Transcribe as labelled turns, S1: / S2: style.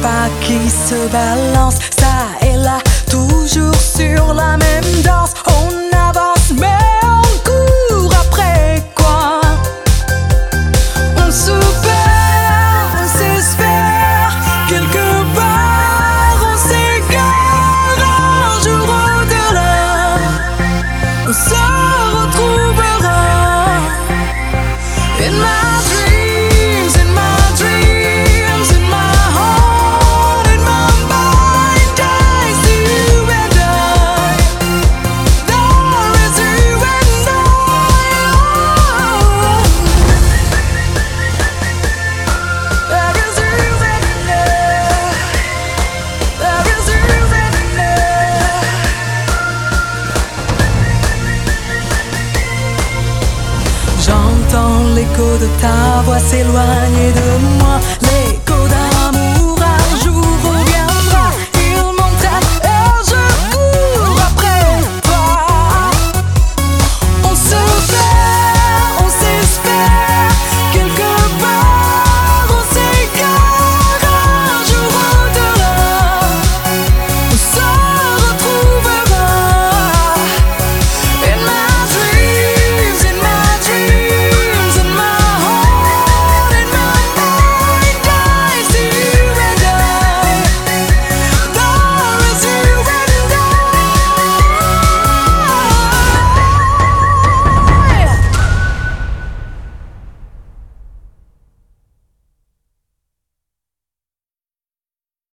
S1: pas qui se balance, ça et là, toujours sur la même danse. On avance mais on court après quoi? On se perd, on s'espère, quelque part on s'égare. Un jour au-delà, on se retrouvera. In my dreams, in my dreams, in my heart, in my mind, I see you and I. There is you and I. There is you and I. There is you and I. J'entends l'écho de ta voix s'éloigner de moi, l'écho d'un